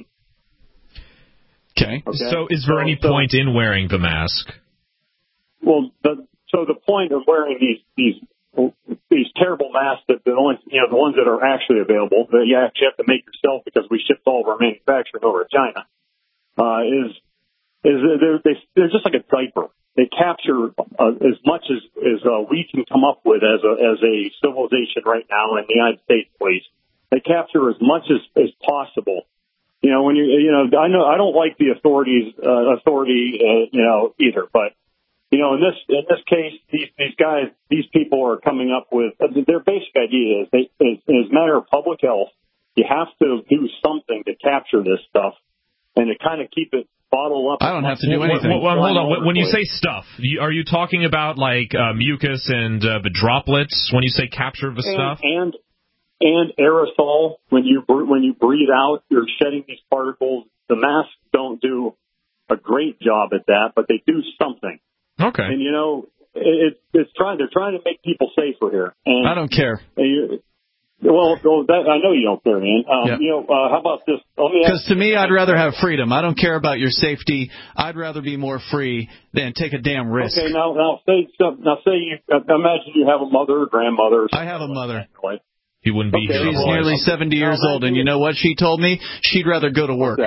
Okay. okay? So is there so, any point so, in wearing the mask? Well, the, so the point of wearing these these these terrible masks, that the ones, you know, the ones that are actually available, that you actually have to make yourself because we shipped all of our manufacturing over to China, uh, is is they're, they, they're just like a diaper. They capture uh, as much as, as uh, we can come up with as a, as a civilization right now in the United States, please. They capture as much as, as possible. You know, when you, you know, I know, I don't like the authorities, uh, authority, uh, you know, either, but, you know, in this, in this case, these, these guys, these people are coming up with, uh, their basic idea is they, is, as a matter of public health, you have to do something to capture this stuff and to kind of keep it bottle up. I don't have to do anything. Well, well, hold on. When you say stuff, are you talking about like uh, mucus and uh, the droplets? When you say capture the and, stuff, and and aerosol, when you when you breathe out, you're shedding these particles. The masks don't do a great job at that, but they do something. Okay. And you know, it, it's trying. They're trying to make people safer here. And, I don't care. And you, Well, that, I know you don't care, man. Um, yeah. You know, uh, how about this? Because to me, I'd rather have freedom. I don't care about your safety. I'd rather be more free than take a damn risk. Okay, now, now say, now say you uh, imagine you have a mother or grandmother. Or I have a mother. Like, he wouldn't be. Okay, here. She's nearly seventy years old, and you know what she told me? She'd rather go to work.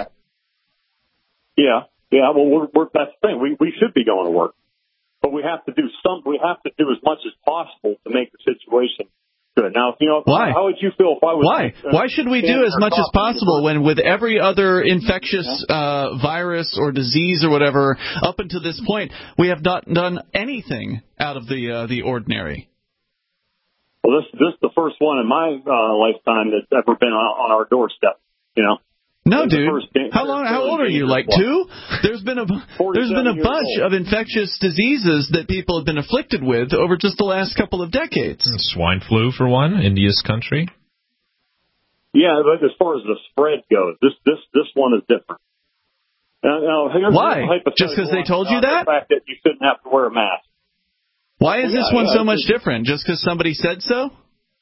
Yeah, yeah. Well, we're, we're, that's the thing. We we should be going to work, but we have to do some. We have to do as much as possible to make the situation good. Now, you know, why? How would you feel if I was? Why? Uh, Why should we do as much as possible when, with every other infectious uh, virus or disease or whatever, up until this point, we have not done anything out of the uh, the ordinary? Well, this this is the first one in my uh, lifetime that's ever been on, on our doorstep. You know. No, dude. How long? How old are you? Like two? There's been a there's been a bunch of infectious diseases that people have been afflicted with over just the last couple of decades. Swine flu, for one, India's country. Yeah, but as far as the spread goes, this this this one is different. Now, now, here's Why? Just because they told you that? The fact that you shouldn't have to wear a mask. Why is well, this yeah, one yeah, so much different? Just because somebody said so?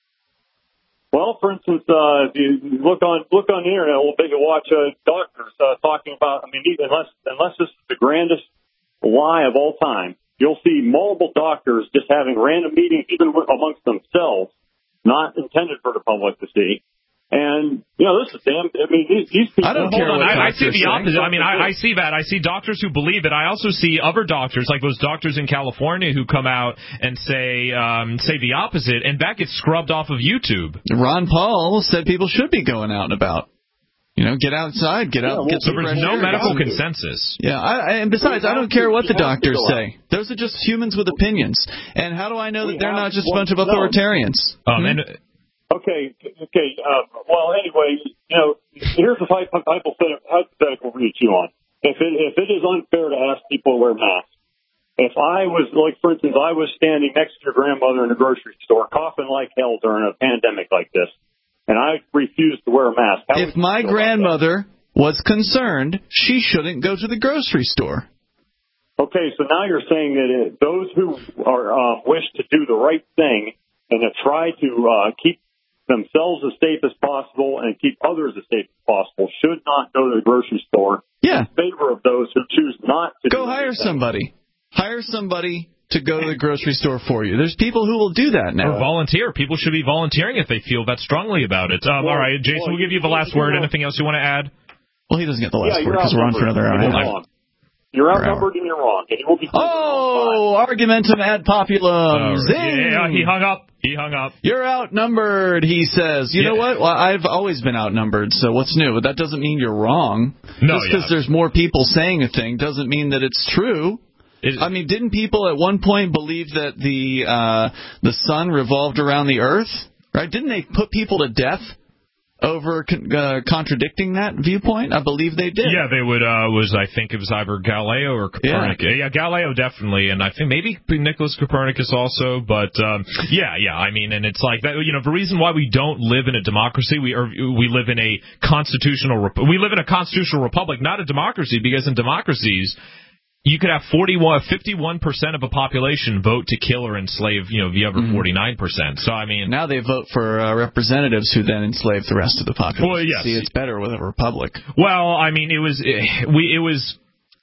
Well, for instance, uh, if you look on look on the internet, we'll maybe watch uh, doctors uh, talking about. I mean, unless unless this is the grandest lie of all time, you'll see multiple doctors just having random meetings, even amongst themselves, not intended for the public to see. And, you know, this is damn, I mean, these, these people... I don't care what I, I see the saying. opposite. I mean, I, I see that. I see doctors who believe it. I also see other doctors, like those doctors in California, who come out and say um, say the opposite, and that gets scrubbed off of YouTube. Ron Paul said people should be going out and about. You know, get outside, get out, yeah, get some so there's no medical consensus. Yeah, I, and besides, I don't care what the doctors say. Those are just humans with opinions. And how do I know that they're not just a bunch of authoritarians? Um, and... Okay, okay. Uh, well, anyway, you know, here's a hypothetical read you on. If it if it is unfair to ask people to wear masks, if I was, like, for instance, I was standing next to your grandmother in a grocery store, coughing like hell during a pandemic like this, and I refused to wear a mask. If my grandmother was concerned, she shouldn't go to the grocery store. Okay, so now you're saying that it, those who are uh, wish to do the right thing and to try to uh, keep themselves as safe as possible and keep others as safe as possible should not go to the grocery store yeah. in favor of those who choose not to go do hire anything. somebody. Hire somebody to go to the grocery store for you. There's people who will do that now. Or volunteer. People should be volunteering if they feel that strongly about it. Um, well, all right, Jason, well, we'll give you the last word. Anything else you want to add? Well, he doesn't get the last yeah, word because we're on for another hour. You're, you're outnumbered and you're wrong. And you will be oh, argumentum ad populum. Uh, Zing! Yeah, he hung up. He hung up. You're outnumbered, he says. You yeah. know what? Well, I've always been outnumbered, so what's new? But that doesn't mean you're wrong. No, Just because yeah. there's more people saying a thing doesn't mean that it's true. It, I mean, didn't people at one point believe that the uh, the sun revolved around the Earth? Right? Didn't they put people to death over uh, contradicting that viewpoint? I believe they did. Yeah, they would. Uh, was I think it was either Galileo or Copernicus. Yeah. yeah, Galileo definitely, and I think maybe Nicholas Copernicus also. But um, yeah, yeah. I mean, and it's like that. You know, the reason why we don't live in a democracy, we are we live in a constitutional. We live in a constitutional republic, not a democracy, because in democracies, you could have forty-one, fifty-one percent of a population vote to kill or enslave, you know, the other mm-hmm. forty-nine percent. So, I mean... Now they vote for uh, representatives who then enslave the rest of the population. Well, yes. See, it's better with a republic. Well, I mean, it was... It, we, it was...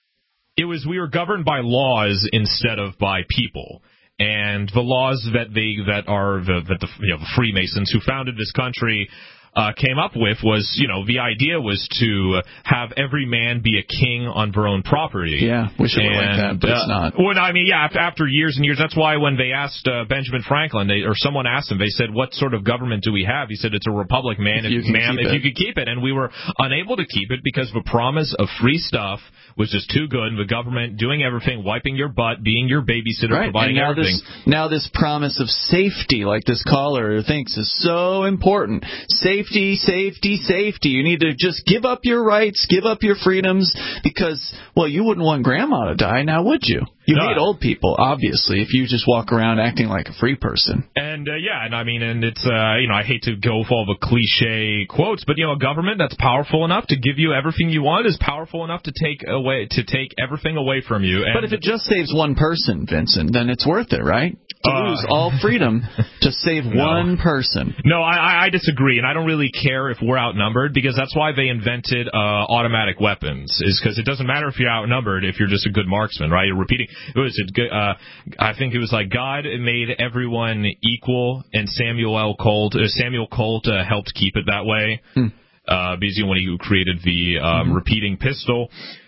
It was... We were governed by laws instead of by people. And the laws that they... That are... The, that the, you know, the Freemasons who founded this country... Uh, came up with was, you know, the idea was to have every man be a king on their own property. Yeah, wish it were like that, but uh, it's not. Well, I mean, yeah, after, after years and years, that's why when they asked uh, Benjamin Franklin, they, or someone asked him, they said, what sort of government do we have? He said, it's a republic, man, if, if, you, ma'am, if you could keep it. And we were unable to keep it because the promise of free stuff was just too good. The government doing everything, wiping your butt, being your babysitter, right. providing now everything. This, now this promise of safety, like this caller thinks, is so important. Safety, safety, safety. You need to just give up your rights, give up your freedoms, because, well, you wouldn't want grandma to die, now would you? You no. hate old people, obviously, if you just walk around acting like a free person. And, uh, yeah, and I mean, and it's, uh, you know, I hate to go for all the cliche quotes, but, you know, a government that's powerful enough to give you everything you want is powerful enough to take away, to take everything away from you. And but if it just saves one person, Vincent, then it's worth it, right? To uh, lose all freedom to save no. one person. No, I, I disagree, and I don't really care if we're outnumbered, because that's why they invented uh, automatic weapons, is because it doesn't matter if you're outnumbered if you're just a good marksman, right? You're repeating. It was, uh, I think it was like God made everyone equal, and Samuel L. Colt, uh, Samuel Colt uh, helped keep it that way, hmm. uh, because when he created the um, mm-hmm. repeating pistol.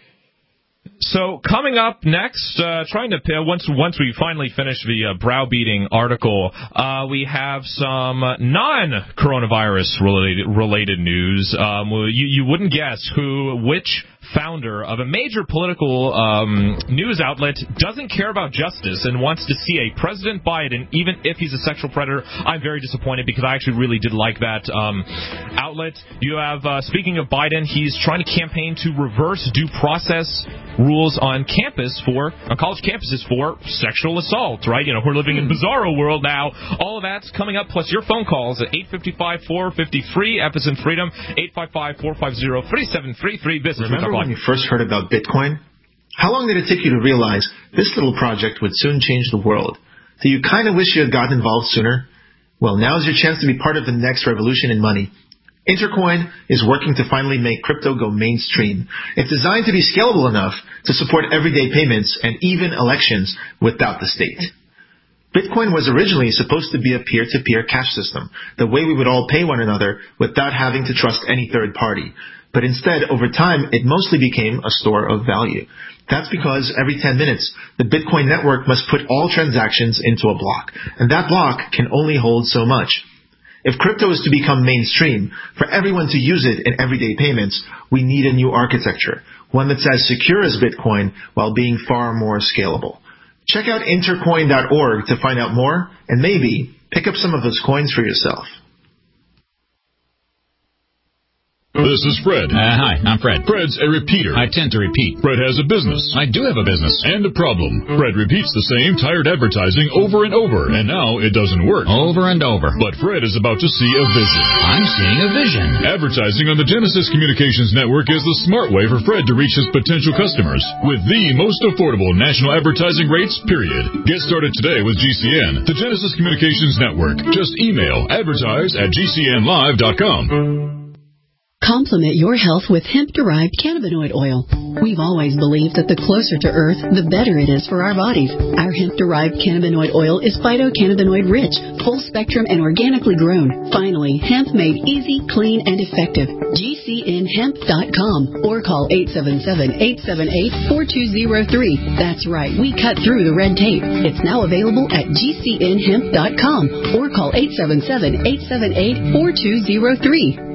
So coming up next, uh, trying to once once we finally finish the uh, browbeating article, uh, we have some non-coronavirus related related news. Um, you you wouldn't guess who which founder of a major political um, news outlet doesn't care about justice and wants to see a President Biden, even if he's a sexual predator. I'm very disappointed because I actually really did like that um, outlet. You have, uh, speaking of Biden, he's trying to campaign to reverse due process rules on campus for, on college campuses for sexual assault, right? You know, we're living in bizarro world now. All of that's coming up, plus your phone calls at eight five five, four five zero, free, F is in freedom, eight five five, four five zero, three seven three three. This is Remember when you first heard about Bitcoin? How long did it take you to realize this little project would soon change the world? Do you kind of wish you had gotten involved sooner? Well, now's your chance to be part of the next revolution in money. Intercoin is working to finally make crypto go mainstream. It's designed to be scalable enough to support everyday payments and even elections without the state. Bitcoin was originally supposed to be a peer-to-peer cash system, the way we would all pay one another without having to trust any third party. But instead, over time, it mostly became a store of value. That's because every ten minutes, the Bitcoin network must put all transactions into a block, and that block can only hold so much. If crypto is to become mainstream, for everyone to use it in everyday payments, we need a new architecture, one that's as secure as Bitcoin while being far more scalable. Check out intercoin dot org to find out more, and maybe pick up some of those coins for yourself. This is Fred. Uh, hi, I'm Fred. Fred's a repeater. I tend to repeat. Fred has a business. I do have a business. And a problem. Fred repeats the same tired advertising over and over, and now it doesn't work. Over and over. But Fred is about to see a vision. I'm seeing a vision. Advertising on the Genesis Communications Network is the smart way for Fred to reach his potential customers with the most affordable national advertising rates, period. Get started today with G C N, the Genesis Communications Network. Just email advertise at g c n live dot com. Complement your health with hemp-derived cannabinoid oil. We've always believed that the closer to Earth, the better it is for our bodies. Our hemp-derived cannabinoid oil is phytocannabinoid-rich, full-spectrum, and organically grown. Finally, hemp made easy, clean, and effective. G C N hemp dot com or call eight seven seven, eight seven eight, four two zero three. That's right, we cut through the red tape. It's now available at G C N hemp dot com or call eight seven seven, eight seven eight, four two zero three.